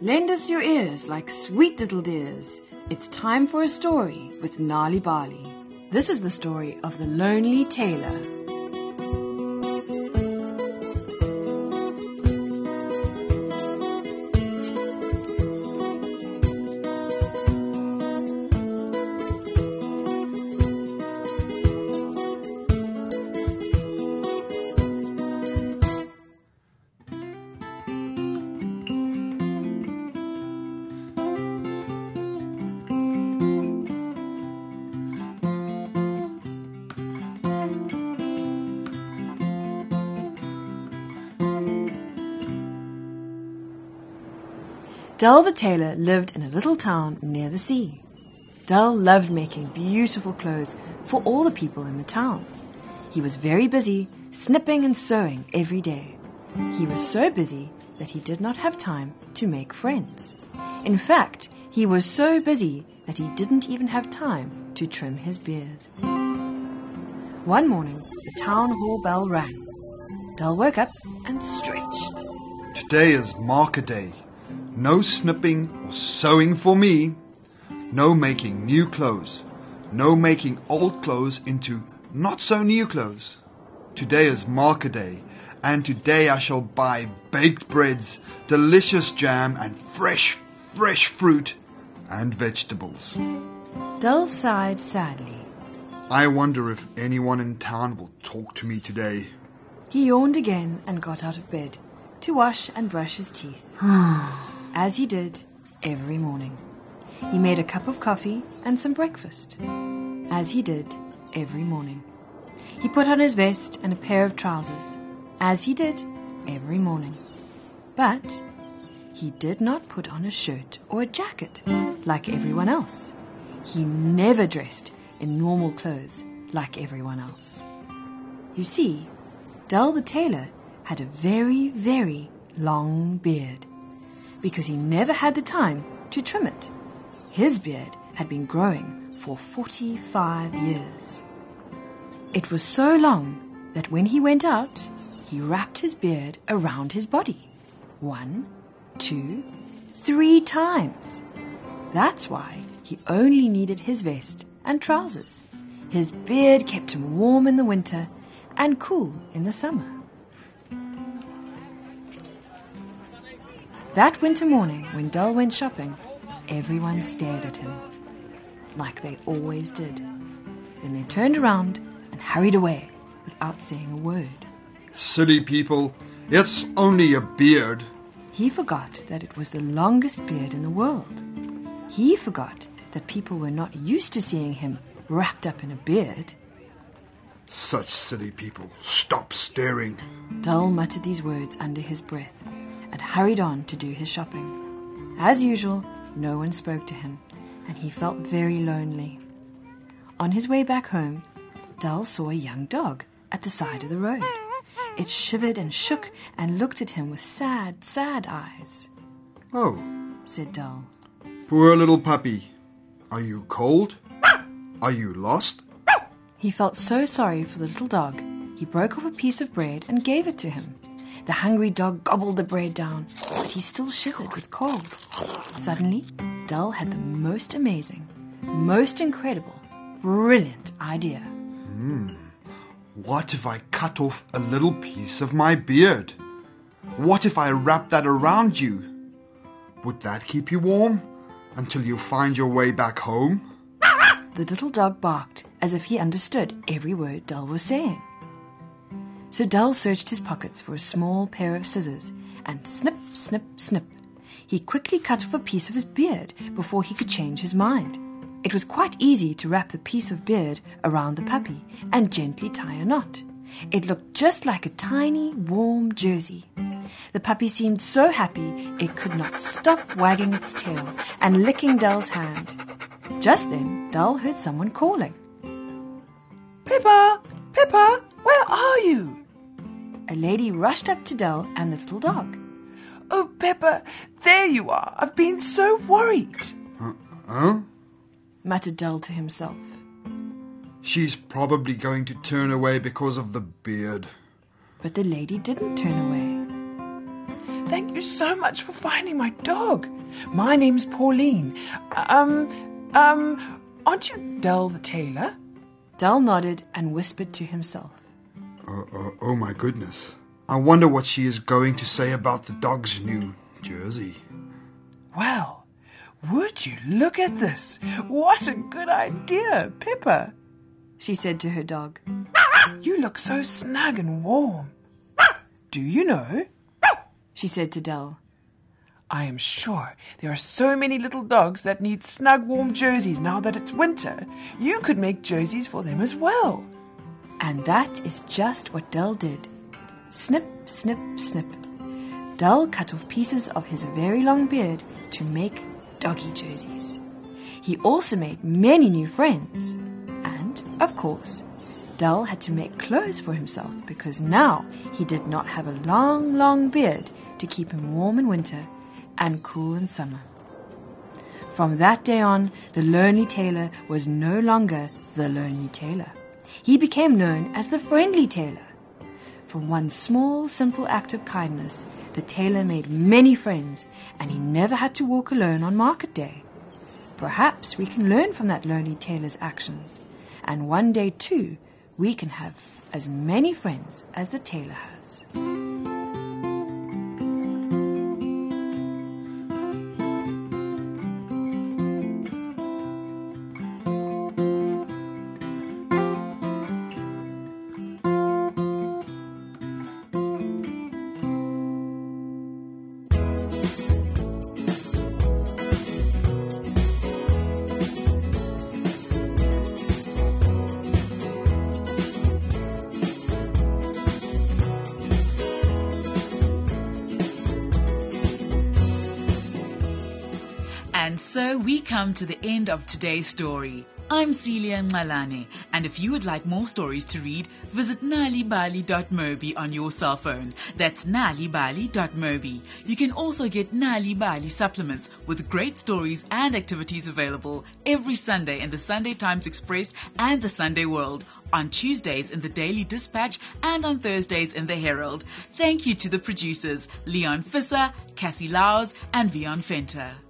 Lend us your ears like sweet little dears. It's time for a story with Nali Bali. This is the story of the Lonely Tailor. Dull the tailor lived in a little town near the sea. Dull loved making beautiful clothes for all the people in the town. He was very busy, snipping and sewing every day. He was so busy that he did not have time to make friends. In fact, he was so busy that he didn't even have time to trim his beard. One morning, the town hall bell rang. Dull woke up and stretched. Today is market day. No snipping or sewing for me. No making new clothes. No making old clothes into not so new clothes. Today is market day, and today I shall buy baked breads, delicious jam, and fresh fruit and vegetables. Dull sighed sadly. I wonder if anyone in town will talk to me today. He yawned again and got out of bed to wash and brush his teeth. As he did every morning. He made a cup of coffee and some breakfast. As he did every morning. He put on his vest and a pair of trousers. As he did every morning. But he did not put on a shirt or a jacket like everyone else. He never dressed in normal clothes like everyone else. You see, Dull the tailor had a very, very long beard, because he never had the time to trim it. His beard had been growing for 45 years. It was so long that when he went out, he wrapped his beard around his body 1, 2, 3 times. That's why he only needed his vest and trousers. His beard kept him warm in the winter and cool in the summer. That winter morning, when Dull went shopping, everyone stared at him, like they always did. Then they turned around and hurried away without saying a word. Silly people, it's only a beard. He forgot that it was the longest beard in the world. He forgot that people were not used to seeing him wrapped up in a beard. Such silly people, stop staring. Dull muttered these words under his breath and hurried on to do his shopping. As usual, no one spoke to him, and he felt very lonely. On his way back home, Dull saw a young dog at the side of the road. It shivered and shook and looked at him with sad, sad eyes. Oh, said Dull. Poor little puppy. Are you cold? Are you lost? He felt so sorry for the little dog, he broke off a piece of bread and gave it to him. The hungry dog gobbled the bread down, but he still shivered with cold. Suddenly, Dull had the most amazing, most incredible, brilliant idea. What if I cut off a little piece of my beard? What if I wrap that around you? Would that keep you warm until you find your way back home? The little dog barked as if he understood every word Dull was saying. So Dull searched his pockets for a small pair of scissors, and snip, snip, snip. He quickly cut off a piece of his beard before he could change his mind. It was quite easy to wrap the piece of beard around the puppy and gently tie a knot. It looked just like a tiny, warm jersey. The puppy seemed so happy it could not stop wagging its tail and licking Dull's hand. Just then, Dull heard someone calling. Pippa! Pippa! Where are you? A lady rushed up to Dull and the little dog. Oh, Pippa, there you are. I've been so worried. Huh? Muttered Dull to himself. She's probably going to turn away because of the beard. But the lady didn't turn away. thank you so much for finding my dog. My name's Pauline. Aren't you Dell the tailor? Dell nodded and whispered to himself. Oh my goodness. I wonder what she is going to say about the dog's new jersey. Well, would you look at this? What a good idea, Pepper. She said to her dog. You look so snug and warm. Do you know? She said to Dell. I am sure there are so many little dogs that need snug, warm jerseys now that it's winter. You could make jerseys for them as well. And that is just what Dell did. Snip, snip, snip. Dell cut off pieces of his very long beard to make doggy jerseys. He also made many new friends. And, of course, Dell had to make clothes for himself because now he did not have a long, long beard to keep him warm in winter and cool in summer. From that day on, the lonely tailor was no longer the lonely tailor. He became known as the friendly tailor. From one small, simple act of kindness, the tailor made many friends, and he never had to walk alone on market day. Perhaps we can learn from that lonely tailor's actions, and one day too, we can have as many friends as the tailor has. And so we come to the end of today's story. I'm Celia Ngalane, and if you would like more stories to read, visit nalibali.mobi on your cell phone. That's nalibali.mobi. You can also get Nali Bali supplements with great stories and activities available every Sunday in the Sunday Times Express and the Sunday World, on Tuesdays in the Daily Dispatch and on Thursdays in the Herald. Thank you to the producers, Leon Fisser, Cassie Laus, and Vion Fenter.